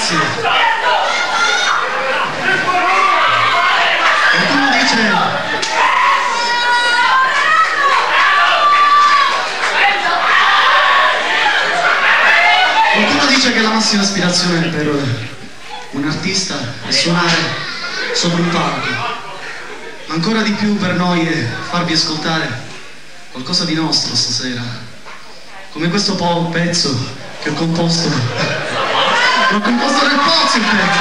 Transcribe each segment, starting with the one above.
Grazie. Qualcuno dice che la massima aspirazione per un artista è suonare sopra un palco, ma ancora di più per noi è farvi ascoltare qualcosa di nostro stasera, come questo pezzo che ho composto. L'ho composto nel pozzo il pezzo.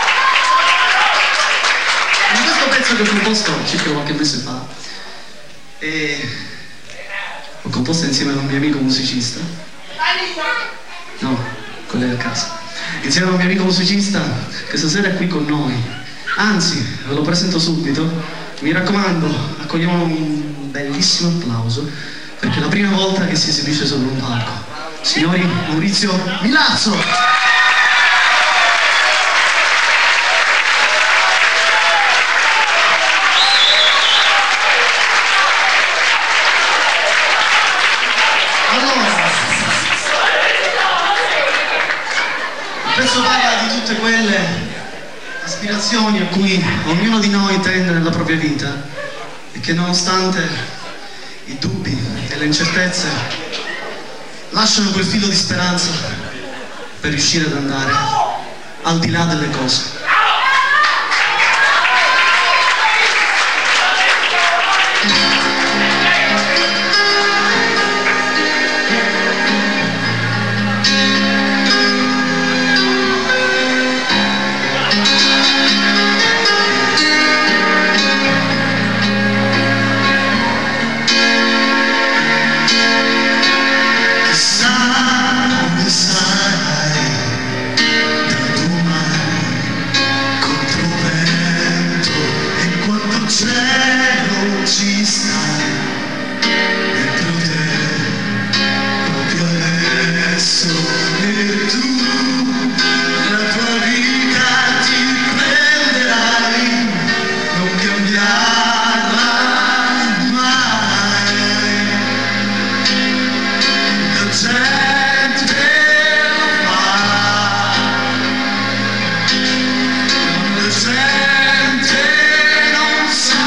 Ma questo pezzo che ho composto circa qualche mese fa e l'ho composto insieme a un mio amico musicista. No, collega a casa. Insieme a un mio amico musicista che stasera è qui con noi. Anzi, ve lo presento subito. Mi raccomando, accogliamo un bellissimo applauso perché è la prima volta che si esibisce sopra un palco. Signori, Maurizio Milazzo! Questo parla di tutte quelle aspirazioni a cui ognuno di noi tende nella propria vita e che nonostante i dubbi e le incertezze lasciano quel filo di speranza per riuscire ad andare al di là delle cose. Ci stai dentro te, proprio adesso, e tu la tua vita ti prenderai, non cambiarla mai. La gente lo fa, la gente non sa.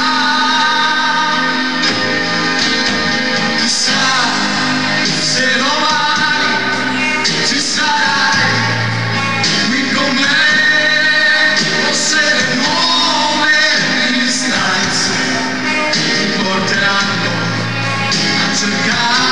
Porteranno a cercare